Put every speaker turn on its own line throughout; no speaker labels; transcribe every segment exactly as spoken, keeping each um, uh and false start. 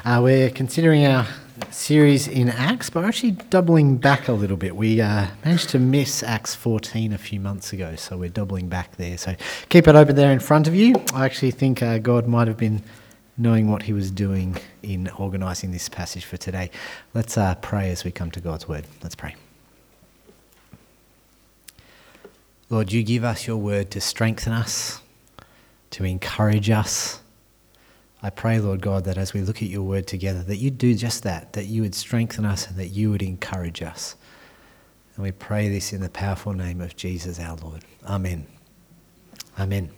Uh, we're considering our series in Acts, but we're actually doubling back a little bit. We uh, managed to miss Acts fourteen a few months ago, so we're doubling back there. So keep it open there in front of you. I actually think uh, God might have been knowing what he was doing in organising this passage for today. Let's uh, pray as we come to God's word. Let's pray. Lord, you give us your word to strengthen us, to encourage us. I pray, Lord God, that as we look at your word together, that you'd do just that, that you would strengthen us and that you would encourage us. And we pray this in the powerful name of Jesus our Lord. Amen. Amen.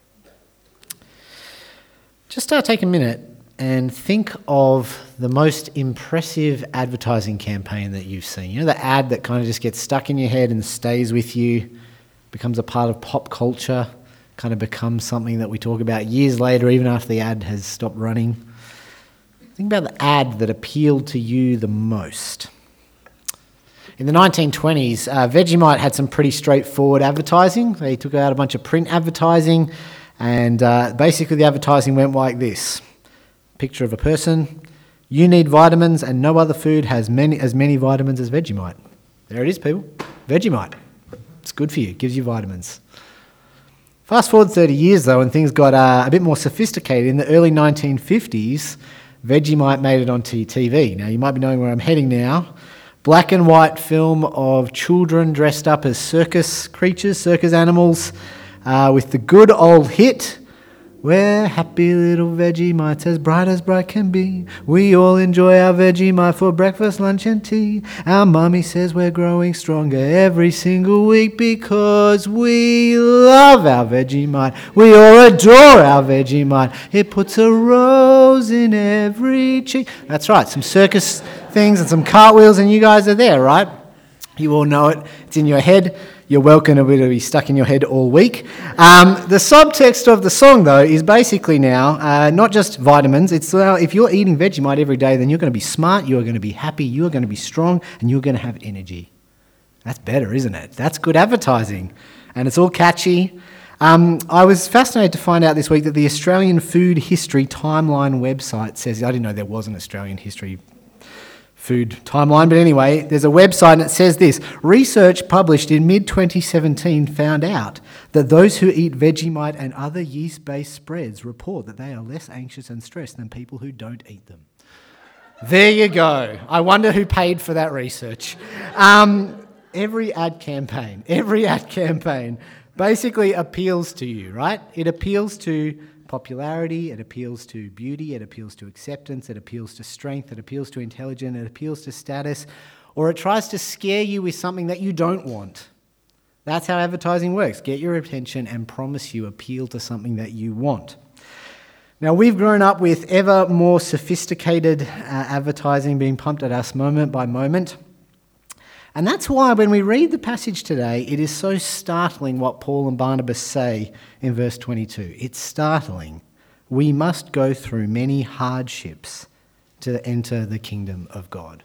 Just uh, take a minute and think of the most impressive advertising campaign that you've seen. You know, the ad that kind of just gets stuck in your head and stays with you, becomes a part of pop culture, kind of becomes something that we talk about years later, even after the ad has stopped running. Think about the ad that appealed to you the most. In the nineteen twenties, uh, Vegemite had some pretty straightforward advertising. They took out a bunch of print advertising, and uh, basically the advertising went like this. Picture of a person. You need vitamins, and no other food has many as many vitamins as Vegemite. There it is, people. Vegemite. It's good for you. It gives you vitamins. Fast forward thirty years, though, and things got uh, a bit more sophisticated. In the early nineteen fifties, Vegemite made it onto T V. Now, you might be knowing where I'm heading now. Black and white film of children dressed up as circus creatures, circus animals, uh, with the good old hit, "We're happy little Vegemites, as bright as bright can be. We all enjoy our Vegemite for breakfast, lunch and tea. Our mummy says we're growing stronger every single week because we love our Vegemite. We all adore our Vegemite. It puts a rose in every cheek." That's right, some circus things and some cartwheels, and you guys are there, right? You all know it. It's in your head. You're welcome to be stuck in your head all week. Um, the subtext of the song, though, is basically now uh, not just vitamins. It's uh, if you're eating Vegemite every day, then you're going to be smart, you're going to be happy, you're going to be strong, and you're going to have energy. That's better, isn't it? That's good advertising. And it's all catchy. Um, I was fascinated to find out this week that the Australian Food History Timeline website says, I didn't know there was an Australian history food timeline, but anyway, there's a website and it says this: research published in mid twenty seventeen found out that those who eat Vegemite and other yeast-based spreads report that they are less anxious and stressed than people who don't eat them. There you go. I wonder who paid for that research. Um, every ad campaign, every ad campaign basically appeals to you, right? It appeals to popularity, it appeals to beauty, it appeals to acceptance, it appeals to strength, it appeals to intelligence, it appeals to status, or it tries to scare you with something that you don't want. That's how advertising works. Get your attention and promise you appeal to something that you want. Now, we've grown up with ever more sophisticated uh, advertising being pumped at us moment by moment. And that's why when we read the passage today, it is so startling what Paul and Barnabas say in verse twenty-two. It's startling. We must go through many hardships to enter the kingdom of God.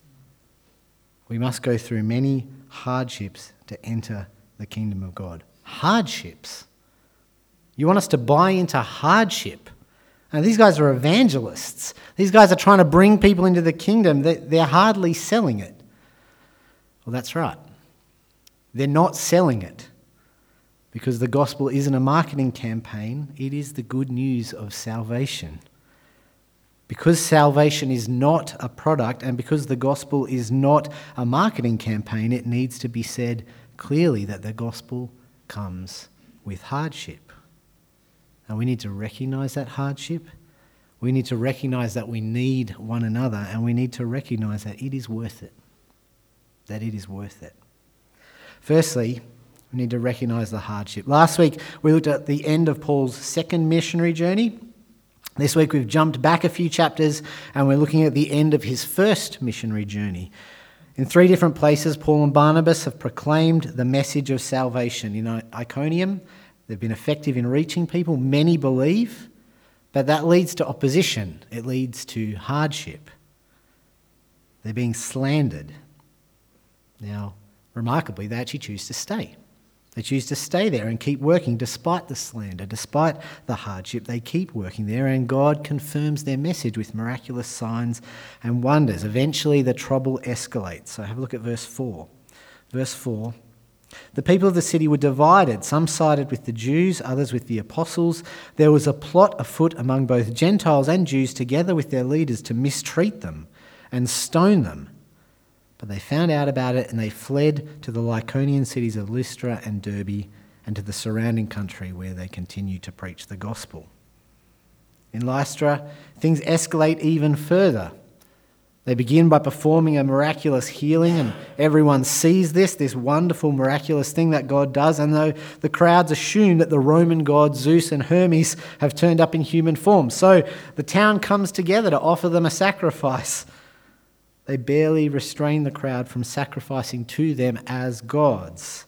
We must go through many hardships to enter the kingdom of God. Hardships. You want us to buy into hardship? Now, these guys are evangelists. These guys are trying to bring people into the kingdom. They're hardly selling it. Well, that's right. They're not selling it because the gospel isn't a marketing campaign. It is the good news of salvation. Because salvation is not a product and because the gospel is not a marketing campaign, it needs to be said clearly that the gospel comes with hardship. And we need to recognize that hardship. We need to recognize that we need one another, and we need to recognize that it is worth it. that it is worth it. Firstly, we need to recognise the hardship. Last week, we looked at the end of Paul's second missionary journey. This week, we've jumped back a few chapters and we're looking at the end of his first missionary journey. In three different places, Paul and Barnabas have proclaimed the message of salvation. In Iconium, they've been effective in reaching people. Many believe, but that leads to opposition. It leads to hardship. They're being slandered. Now, remarkably, they actually choose to stay. They choose to stay there and keep working despite the slander, despite the hardship. They keep working there, and God confirms their message with miraculous signs and wonders. Eventually, the trouble escalates. So have a look at verse four. Verse four. The people of the city were divided. Some sided with the Jews, others with the apostles. There was a plot afoot among both Gentiles and Jews, together with their leaders, to mistreat them and stone them. But they found out about it, and they fled to the Lycaonian cities of Lystra and Derbe and to the surrounding country, where they continued to preach the gospel. In Lystra, things escalate even further. They begin by performing a miraculous healing, and everyone sees this, this wonderful miraculous thing that God does, and though the crowds assume that the Roman gods Zeus and Hermes have turned up in human form. So the town comes together to offer them a sacrifice. They barely restrain the crowd from sacrificing to them as gods.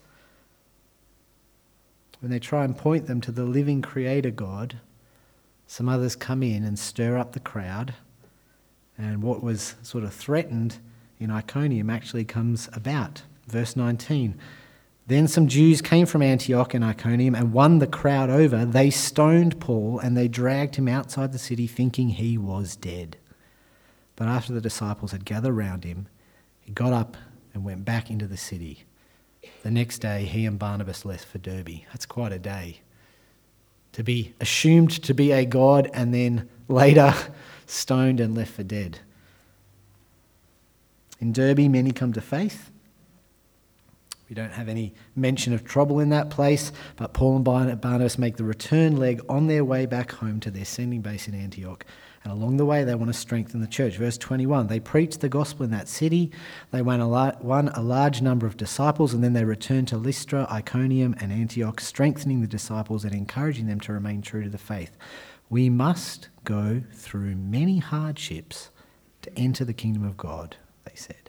When they try and point them to the living Creator God, some others come in and stir up the crowd. And what was sort of threatened in Iconium actually comes about. Verse nineteen. Then some Jews came from Antioch and Iconium and won the crowd over. They stoned Paul and they dragged him outside the city, thinking he was dead. But after the disciples had gathered round him, he got up and went back into the city. The next day, he and Barnabas left for Derbe. That's quite a day. To be assumed to be a god and then later stoned and left for dead. In Derbe, many come to faith. We don't have any mention of trouble in that place, but Paul and Barnabas make the return leg on their way back home to their sending base in Antioch. And along the way, they want to strengthen the church. Verse twenty-one, they preached the gospel in that city. They won a, la- won a large number of disciples, and then they returned to Lystra, Iconium, and Antioch, strengthening the disciples and encouraging them to remain true to the faith. We must go through many hardships to enter the kingdom of God, they said.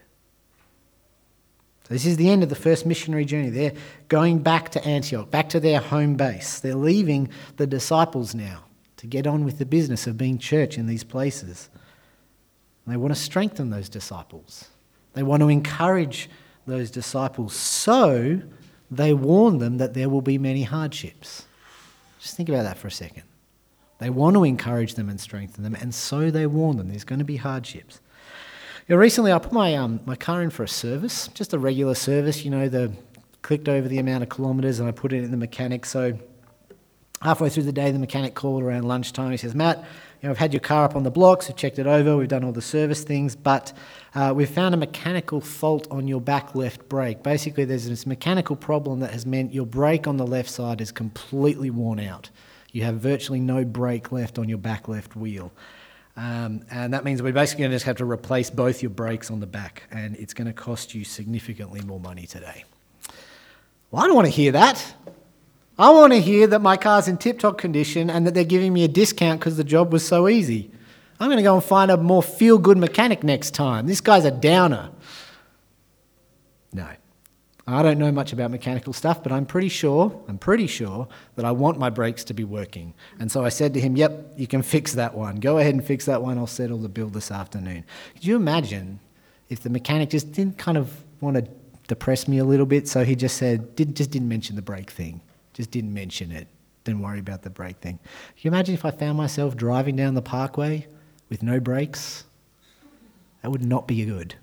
So this is the end of the first missionary journey. They're going back to Antioch, back to their home base. They're leaving the disciples now to get on with the business of being church in these places. And they want to strengthen those disciples. They want to encourage those disciples. So they warn them that there will be many hardships. Just think about that for a second. They want to encourage them and strengthen them, and so they warn them there's going to be hardships. You know, recently I put my um, my car in for a service, just a regular service, you know, the clicked over the amount of kilometres and I put it in the mechanic. So halfway through the day, the mechanic called around lunchtime. He says, Matt, you know, I've had your car up on the blocks, we've checked it over, we've done all the service things, but uh, we've found a mechanical fault on your back left brake. Basically, there's this mechanical problem that has meant your brake on the left side is completely worn out. You have virtually no brake left on your back left wheel. Um, and that means we're basically going to just have to replace both your brakes on the back, and it's going to cost you significantly more money today. Well, I don't want to hear that. I want to hear that my car's in tip-top condition and that they're giving me a discount because the job was so easy. I'm going to go and find a more feel-good mechanic next time. This guy's a downer. No. I don't know much about mechanical stuff, but I'm pretty sure, I'm pretty sure that I want my brakes to be working. And so I said to him, yep, you can fix that one. Go ahead and fix that one. I'll settle the bill this afternoon. Could you imagine if the mechanic just didn't kind of want to depress me a little bit, so he just said, did, just didn't mention the brake thing. Just didn't mention it. Didn't worry about the brake thing. Can you imagine if I found myself driving down the parkway with no brakes? That would not be good.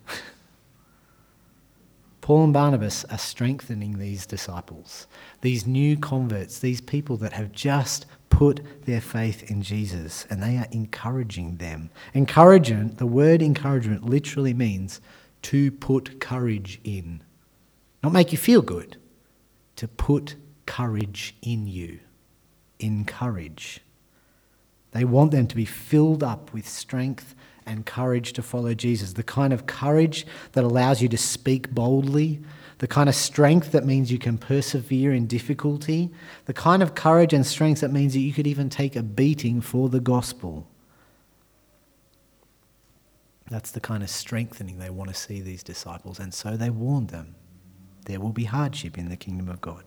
Paul and Barnabas are strengthening these disciples, these new converts, these people that have just put their faith in Jesus, and they are encouraging them. Encouragement, the word encouragement literally means to put courage in. Not make you feel good, to put courage in you. Encourage. They want them to be filled up with strength and courage to follow Jesus. The kind of courage that allows you to speak boldly, the kind of strength that means you can persevere in difficulty, the kind of courage and strength that means that you could even take a beating for the gospel. That's the kind of strengthening they want to see these disciples, and so they warn them. There will be hardship in the kingdom of God.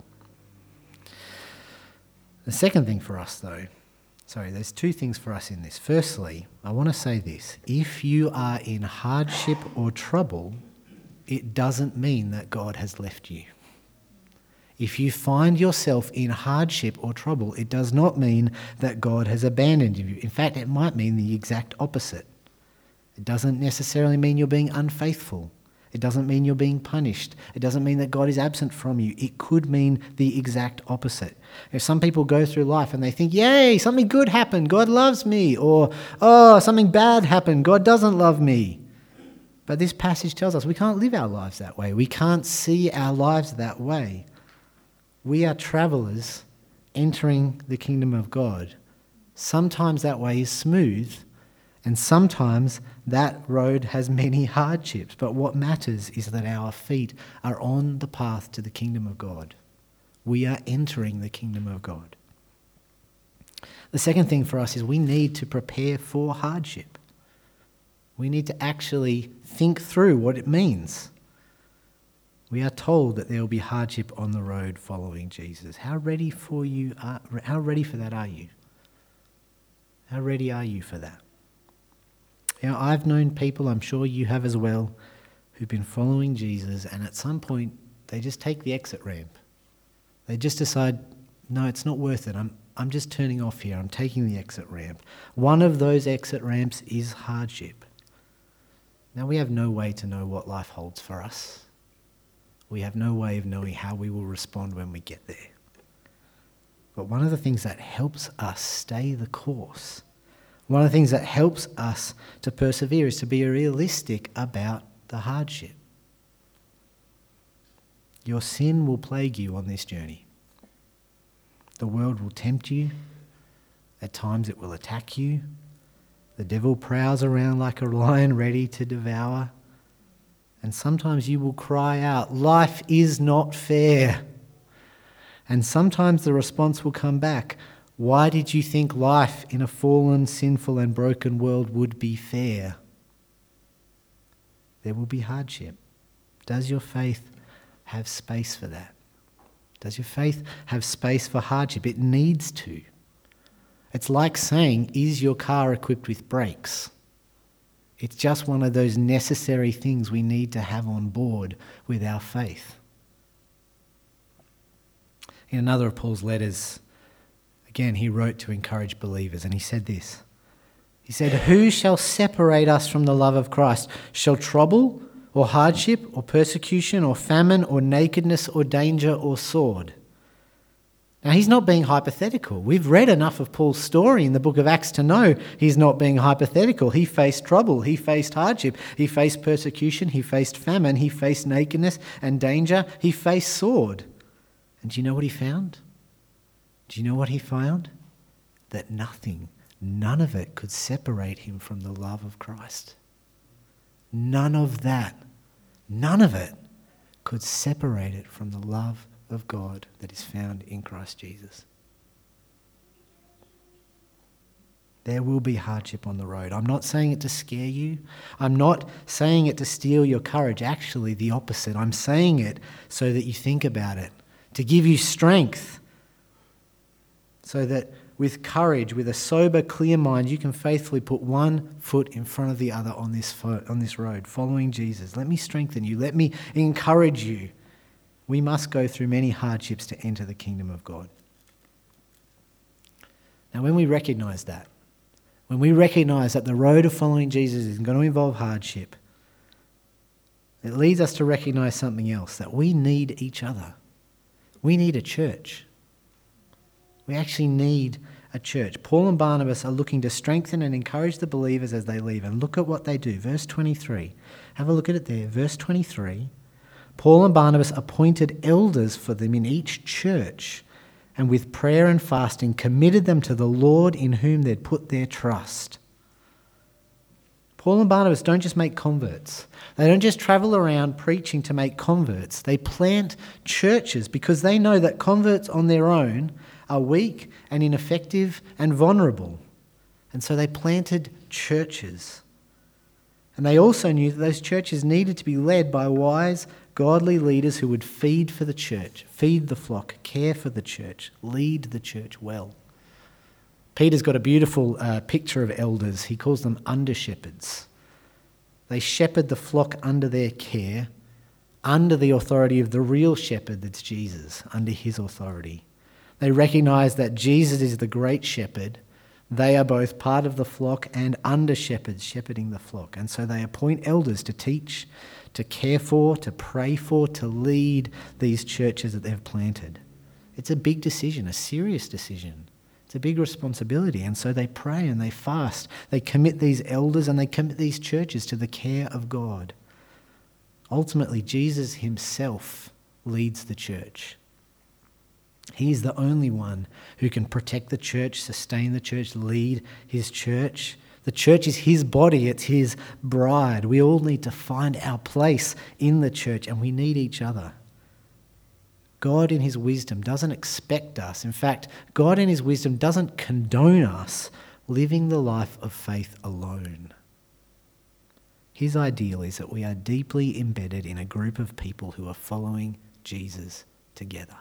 The second thing for us, though, sorry, there's two things for us in this. Firstly, I want to say this. If you are in hardship or trouble, it doesn't mean that God has left you. If you find yourself in hardship or trouble, it does not mean that God has abandoned you. In fact, it might mean the exact opposite. It doesn't necessarily mean you're being unfaithful. It doesn't mean you're being punished. It doesn't mean that God is absent from you. It could mean the exact opposite. If some people go through life and they think, yay, something good happened, God loves me, or, oh, something bad happened, God doesn't love me. But this passage tells us we can't live our lives that way. We can't see our lives that way. We are travellers entering the kingdom of God. Sometimes that way is smooth, and sometimes that road has many hardships. But what matters is that our feet are on the path to the kingdom of God. We are entering the kingdom of God. The second thing for us is we need to prepare for hardship. We need to actually think through what it means. We are told that there will be hardship on the road following Jesus. How ready for you are, how ready for that are you? How ready are you for that? You know, I've known people, I'm sure you have as well, who've been following Jesus, and at some point they just take the exit ramp. They just decide, no, it's not worth it. I'm I'm just turning off here. I'm taking the exit ramp. One of those exit ramps is hardship. Now, we have no way to know what life holds for us. We have no way of knowing how we will respond when we get there. But one of the things that helps us stay the course, one of the things that helps us to persevere is to be realistic about the hardship. Your sin will plague you on this journey. The world will tempt you. At times it will attack you. The devil prowls around like a lion ready to devour. And sometimes you will cry out, life is not fair. And sometimes the response will come back, why did you think life in a fallen, sinful and broken world would be fair? There will be hardship. Does your faith have space for that? Does your faith have space for hardship? It needs to. It's like saying, is your car equipped with brakes? It's just one of those necessary things we need to have on board with our faith. In another of Paul's letters, again, he wrote to encourage believers, and he said this. He said, who shall separate us from the love of Christ? Shall trouble or hardship or persecution or famine or nakedness or danger or sword? Now, he's not being hypothetical. We've read enough of Paul's story in the book of Acts to know he's not being hypothetical. He faced trouble. He faced hardship. He faced persecution. He faced famine. He faced nakedness and danger. He faced sword. And do you know what he found? Do you know what he found? That nothing, none of it could separate him from the love of Christ. None of that, none of it could separate it from the love of God that is found in Christ Jesus. There will be hardship on the road. I'm not saying it to scare you. I'm not saying it to steal your courage. Actually, the opposite. I'm saying it so that you think about it, to give you strength, so that with courage, with a sober, clear mind, you can faithfully put one foot in front of the other on this fo- on this road, following Jesus. Let me strengthen you. Let me encourage you. We must go through many hardships to enter the kingdom of God. Now, when we recognise that, when we recognise that the road of following Jesus is going to involve hardship, it leads us to recognise something else, that we need each other. We need a church. We actually need a church. Paul and Barnabas are looking to strengthen and encourage the believers as they leave. And look at what they do. Verse twenty-three. Have a look at it there. Verse twenty-three. Paul and Barnabas appointed elders for them in each church, and with prayer and fasting committed them to the Lord in whom they'd put their trust. Paul and Barnabas don't just make converts. They don't just travel around preaching to make converts. They plant churches because they know that converts on their own are weak and ineffective and vulnerable. And so they planted churches. And they also knew that those churches needed to be led by wise, godly leaders who would feed for the church, feed the flock, care for the church, lead the church well. Peter's got a beautiful uh, picture of elders. He calls them under-shepherds. They shepherd the flock under their care, under the authority of the real shepherd, that's Jesus, under his authority. They recognize that Jesus is the great shepherd. They are both part of the flock and under shepherds shepherding the flock. And so they appoint elders to teach, to care for, to pray for, to lead these churches that they've planted. It's a big decision, a serious decision. It's a big responsibility. And so they pray and they fast. They commit these elders and they commit these churches to the care of God. Ultimately, Jesus himself leads the church. He is the only one who can protect the church, sustain the church, lead his church. The church is his body, it's his bride. We all need to find our place in the church and we need each other. God in his wisdom doesn't expect us. In fact, God in his wisdom doesn't condone us living the life of faith alone. His ideal is that we are deeply embedded in a group of people who are following Jesus together.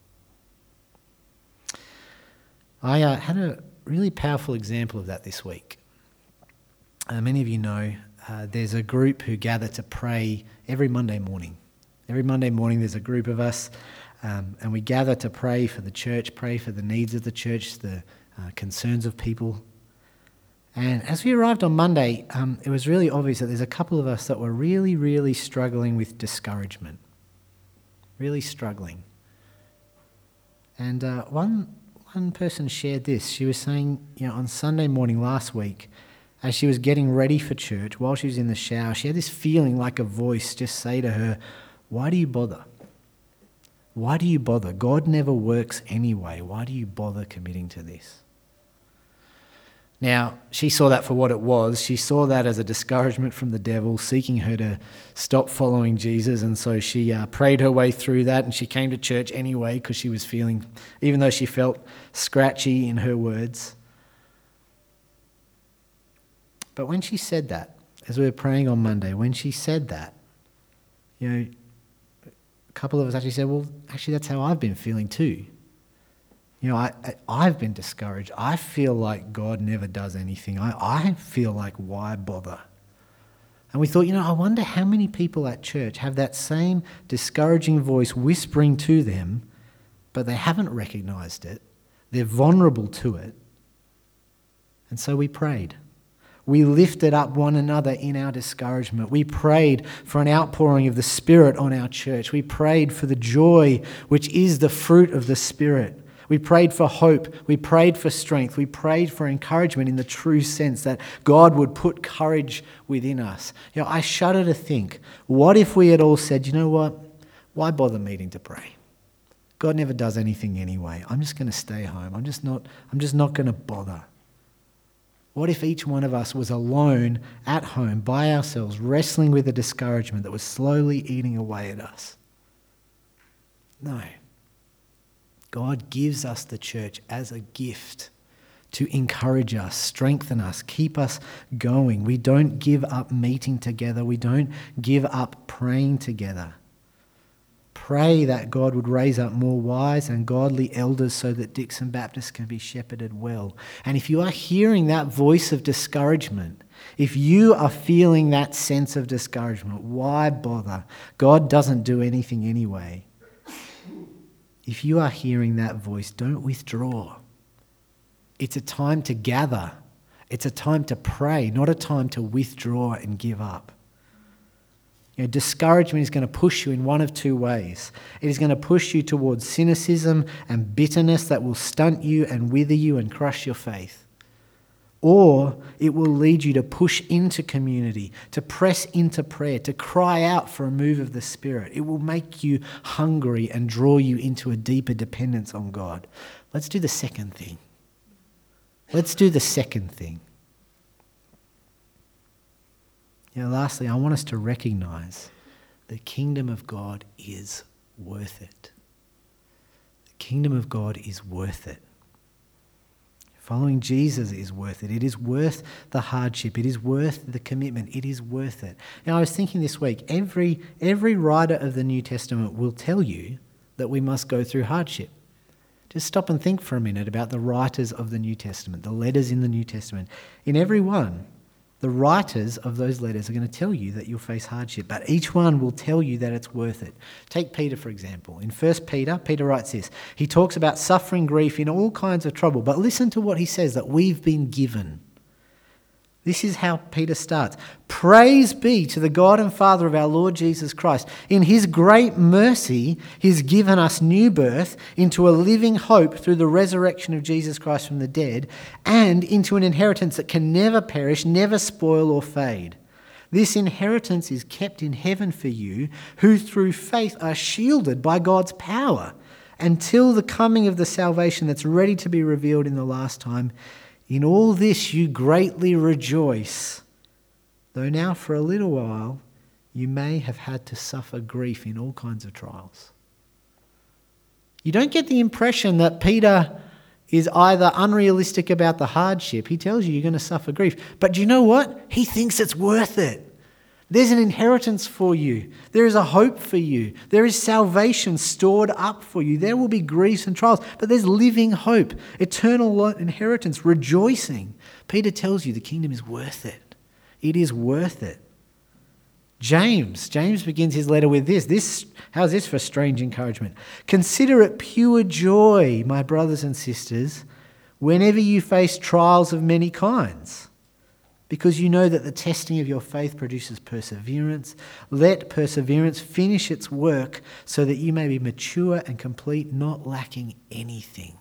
I uh, had a really powerful example of that this week. Uh, many of you know uh, there's a group who gather to pray every Monday morning. Every Monday morning there's a group of us um, and we gather to pray for the church, pray for the needs of the church, the uh, concerns of people. And as we arrived on Monday, um, it was really obvious that there's a couple of us that were really, really struggling with discouragement. Really struggling. And uh, one... One person shared this. She was saying, you know, on Sunday morning last week, as she was getting ready for church, while she was in the shower, she had this feeling like a voice just say to her, why do you bother? Why do you bother? God never works anyway. Why do you bother committing to this? Now, she saw that for what it was. She saw that as a discouragement from the devil, seeking her to stop following Jesus. And so she uh, prayed her way through that, and she came to church anyway because she was feeling, even though she felt scratchy in her words. But when she said that, as we were praying on Monday, when she said that, you know, a couple of us actually said, well, actually that's how I've been feeling too. You know, I, I, I've been discouraged. I feel like God never does anything. I, I feel like, why bother? And we thought, you know, I wonder how many people at church have that same discouraging voice whispering to them, but they haven't recognised it. They're vulnerable to it. And so we prayed. We lifted up one another in our discouragement. We prayed for an outpouring of the Spirit on our church. We prayed for the joy, which is the fruit of the Spirit. We prayed for hope. We prayed for strength. We prayed for encouragement in the true sense that God would put courage within us. You know, I shudder to think, what if we had all said, you know what? Why bother meeting to pray? God never does anything anyway. I'm just going to stay home. I'm just not, I'm just not going to bother. What if each one of us was alone at home by ourselves, wrestling with a discouragement that was slowly eating away at us? No. God gives us the church as a gift to encourage us, strengthen us, keep us going. We don't give up meeting together. We don't give up praying together. Pray that God would raise up more wise and godly elders so that Dixon Baptist can be shepherded well. And if you are hearing that voice of discouragement, if you are feeling that sense of discouragement, why bother? God doesn't do anything anyway. If you are hearing that voice, don't withdraw. It's a time to gather. It's a time to pray, not a time to withdraw and give up. You know, discouragement is going to push you in one of two ways. It is going to push you towards cynicism and bitterness that will stunt you and wither you and crush your faith. Or it will lead you to push into community, to press into prayer, to cry out for a move of the Spirit. It will make you hungry and draw you into a deeper dependence on God. Let's do the second thing. Let's do the second thing. You know, lastly, I want us to recognize the kingdom of God is worth it. The kingdom of God is worth it. Following Jesus is worth it. It is worth the hardship. It is worth the commitment. It is worth it. Now, I was thinking this week, every, every writer of the New Testament will tell you that we must go through hardship. Just stop and think for a minute about the writers of the New Testament, the letters in the New Testament. In every one, The writers of those letters are going to tell you that you'll face hardship, but each one will tell you that it's worth it. Take Peter, for example. In First Peter, Peter writes this. He talks about suffering grief in all kinds of trouble, but listen to what he says that we've been given. This is how Peter starts. Praise be to the God and Father of our Lord Jesus Christ. In his great mercy, he's given us new birth into a living hope through the resurrection of Jesus Christ from the dead, and into an inheritance that can never perish, never spoil or fade. This inheritance is kept in heaven for you, who through faith are shielded by God's power, until the coming of the salvation that's ready to be revealed in the last time. In all this you greatly rejoice, though now for a little while you may have had to suffer grief in all kinds of trials. You don't get the impression that Peter is either unrealistic about the hardship. He tells you you're going to suffer grief. But do you know what? He thinks it's worth it. There's an inheritance for you. There is a hope for you. There is salvation stored up for you. There will be griefs and trials, but there's living hope, eternal inheritance, rejoicing. Peter tells you the kingdom is worth it. It is worth it. James, James begins his letter with this. This, how's this for strange encouragement? Consider it pure joy, my brothers and sisters, whenever you face trials of many kinds, because you know that the testing of your faith produces perseverance. Let perseverance finish its work so that you may be mature and complete, not lacking anything.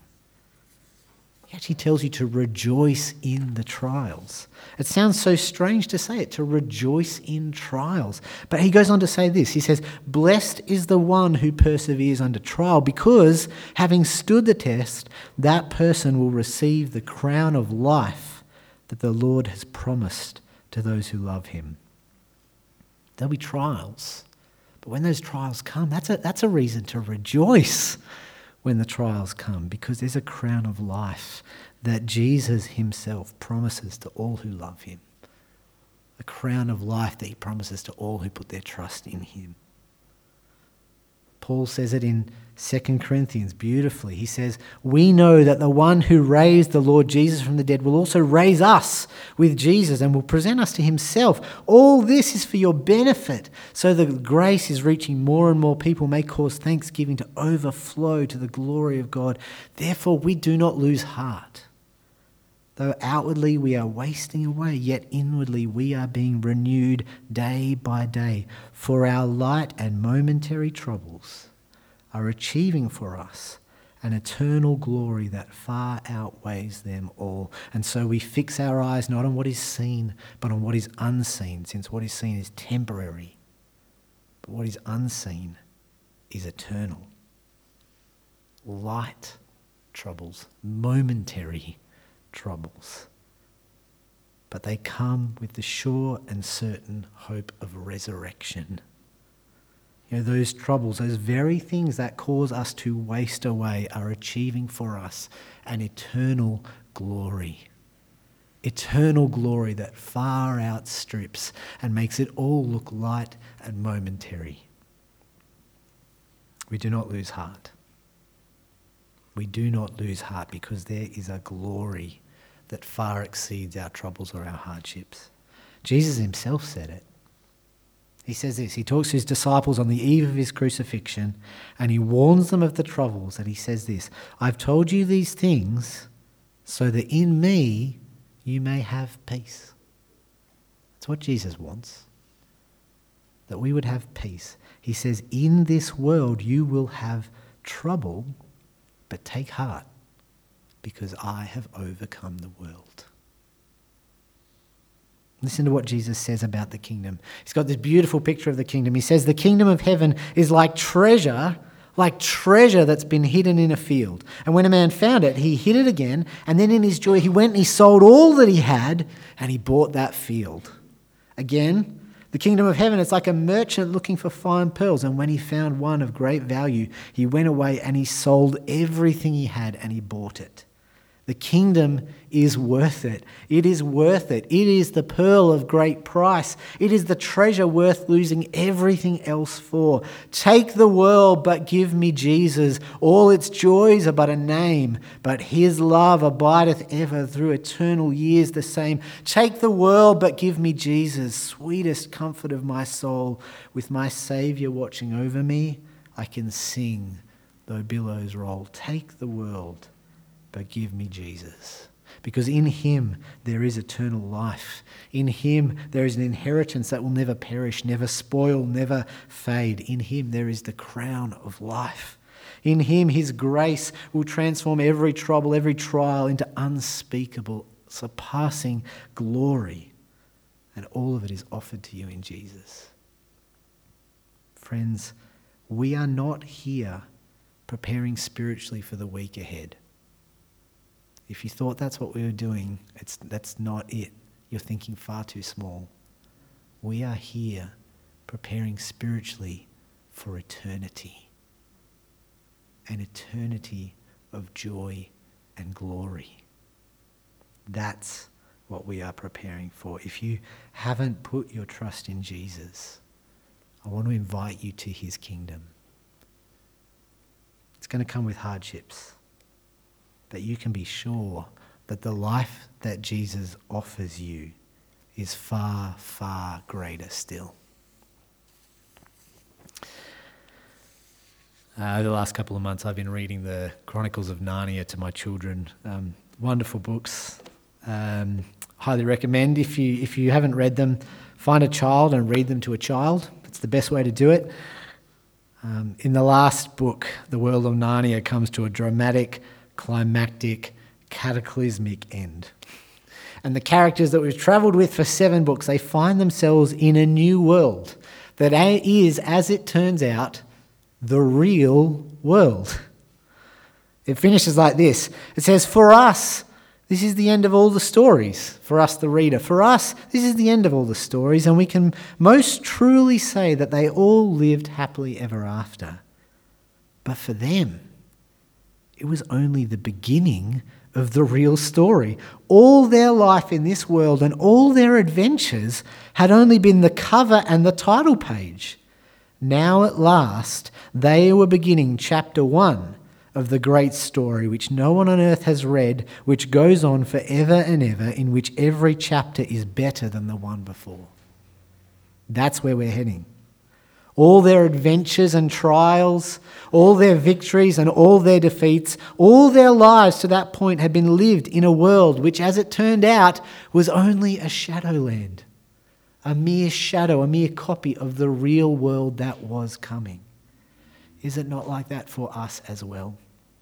He actually tells you to rejoice in the trials. It sounds so strange to say it, to rejoice in trials. But he goes on to say this. He says, blessed is the one who perseveres under trial, because having stood the test, that person will receive the crown of life that the Lord has promised to those who love him. There'll be trials, but when those trials come, that's a, that's a reason to rejoice when the trials come, because there's a crown of life that Jesus himself promises to all who love him. A crown of life that he promises to all who put their trust in him. Paul says it in Second Corinthians beautifully. He says, we know that the one who raised the Lord Jesus from the dead will also raise us with Jesus and will present us to himself. All this is for your benefit, so that grace is reaching more and more people may cause thanksgiving to overflow to the glory of God. Therefore, we do not lose heart. Though outwardly we are wasting away, yet inwardly we are being renewed day by day. For our light and momentary troubles are achieving for us an eternal glory that far outweighs them all. And so we fix our eyes not on what is seen, but on what is unseen, since what is seen is temporary, but what is unseen is eternal. Light troubles, momentary troubles, but they come with the sure and certain hope of resurrection. You know, those troubles, those very things that cause us to waste away, are achieving for us an eternal glory. Eternal glory that far outstrips and makes it all look light and momentary. We do not lose heart. We do not lose heart, because there is a glory that far exceeds our troubles or our hardships. Jesus himself said it. He says this, he talks to his disciples on the eve of his crucifixion, and he warns them of the troubles, and he says this, I've told you these things so that in me you may have peace. That's what Jesus wants, that we would have peace. He says, in this world you will have trouble, but take heart, because I have overcome the world. Listen to what Jesus says about the kingdom. He's got this beautiful picture of the kingdom. He says the kingdom of heaven is like treasure, like treasure that's been hidden in a field. And when a man found it, he hid it again, and then in his joy he went and he sold all that he had and he bought that field. Again, the kingdom of heaven is like a merchant looking for fine pearls, and when he found one of great value, he went away and he sold everything he had and he bought it. The kingdom is worth it. It is worth it. It is the pearl of great price. It is the treasure worth losing everything else for. Take the world, but give me Jesus. All its joys are but a name, but his love abideth ever through eternal years the same. Take the world, but give me Jesus, sweetest comfort of my soul. With my Saviour watching over me, I can sing though billows roll. Take the world, but give me Jesus. Because in him there is eternal life. In him there is an inheritance that will never perish, never spoil, never fade. In him there is the crown of life. In him his grace will transform every trouble, every trial into unspeakable, surpassing glory. And all of it is offered to you in Jesus. Friends, we are not here preparing spiritually for the week ahead. If you thought that's what we were doing, it's that's not it. You're thinking far too small. We are here preparing spiritually for eternity. An eternity of joy and glory. That's what we are preparing for. If you haven't put your trust in Jesus, I want to invite you to his kingdom. It's going to come with hardships. But you can be sure that the life that Jesus offers you is far, far greater still. Uh, over the last couple of months, I've been reading the Chronicles of Narnia to my children. Um, wonderful books. Um, highly recommend. If you if you haven't read them, find a child and read them to a child. It's the best way to do it. Um, in the last book, The World of Narnia comes to a dramatic, climactic, cataclysmic end. And the characters that we've travelled with for seven books, they find themselves in a new world that is, as it turns out, the real world. It finishes like this. It says, for us, this is the end of all the stories. For us, the reader. For us, this is the end of all the stories, and we can most truly say that they all lived happily ever after. But for them, it was only the beginning of the real story. All their life in this world and all their adventures had only been the cover and the title page. Now at last, they were beginning chapter one of the great story which no one on earth has read, which goes on forever and ever, in which every chapter is better than the one before. That's where we're heading. All their adventures and trials, all their victories and all their defeats, all their lives to that point had been lived in a world which, as it turned out, was only a shadowland, a mere shadow, a mere copy of the real world that was coming. Is it not like that for us as well?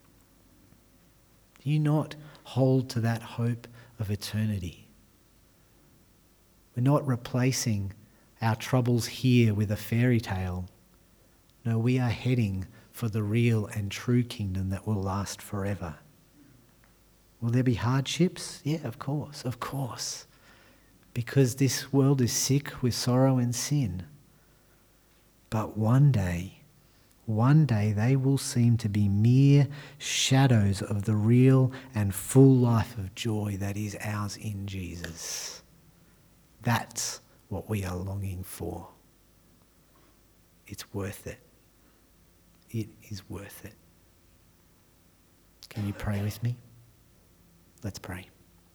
Do you not hold to that hope of eternity? We're not replacing our troubles here with a fairy tale. No, we are heading for the real and true kingdom that will last forever. Will there be hardships? Yeah, of course, of course. Because this world is sick with sorrow and sin. But one day, one day they will seem to be mere shadows of the real and full life of joy that is ours in Jesus. That's what we are longing for. It's worth it. It is worth it. Can you pray with me? Let's pray.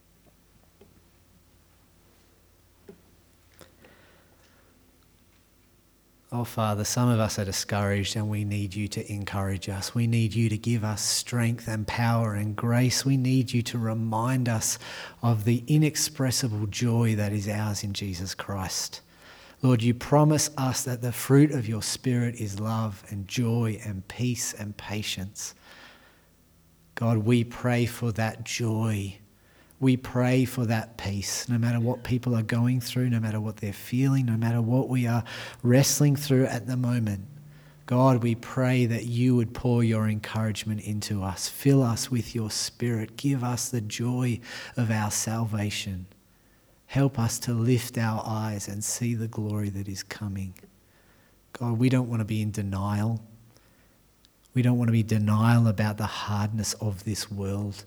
Oh, Father, some of us are discouraged and we need you to encourage us. We need you to give us strength and power and grace. We need you to remind us of the inexpressible joy that is ours in Jesus Christ. Lord, you promise us that the fruit of your Spirit is love and joy and peace and patience. God, we pray for that joy. We pray for that peace, no matter what people are going through, no matter what they're feeling, no matter what we are wrestling through at the moment. God, we pray that you would pour your encouragement into us. Fill us with your Spirit. Give us the joy of our salvation. Help us to lift our eyes and see the glory that is coming. God, we don't want to be in denial. We don't want to be in denial about the hardness of this world.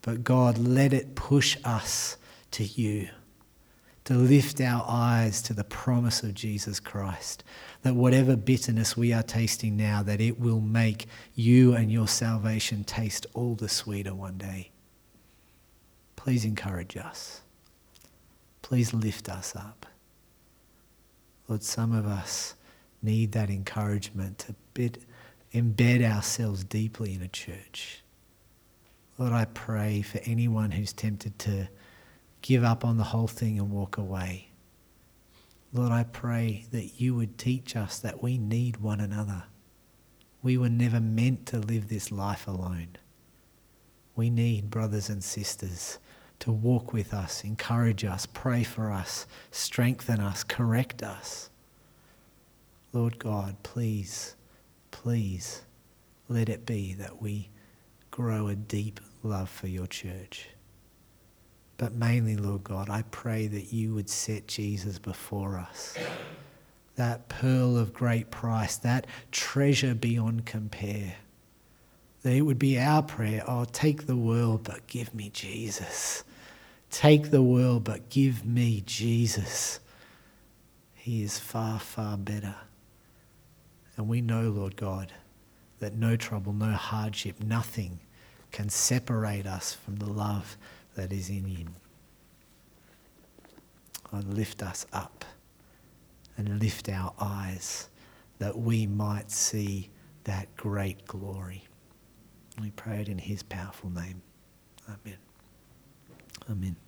But God, let it push us to you, to lift our eyes to the promise of Jesus Christ, that whatever bitterness we are tasting now, that it will make you and your salvation taste all the sweeter one day. Please encourage us. Please lift us up. Lord, some of us need that encouragement to bit, embed ourselves deeply in a church. Lord, I pray for anyone who's tempted to give up on the whole thing and walk away. Lord, I pray that you would teach us that we need one another. We were never meant to live this life alone. We need brothers and sisters to walk with us, encourage us, pray for us, strengthen us, correct us. Lord God, please, please let it be that we grow a deep love for your church. But mainly, Lord God, I pray that you would set Jesus before us, that pearl of great price, that treasure beyond compare. That it would be our prayer, oh, take the world, but give me Jesus. Take the world, but give me Jesus. He is far, far better. And we know, Lord God, that no trouble, no hardship, nothing can separate us from the love that is in him. Oh, lift us up and lift our eyes that we might see that great glory. We pray it in his powerful name. Amen. Amen.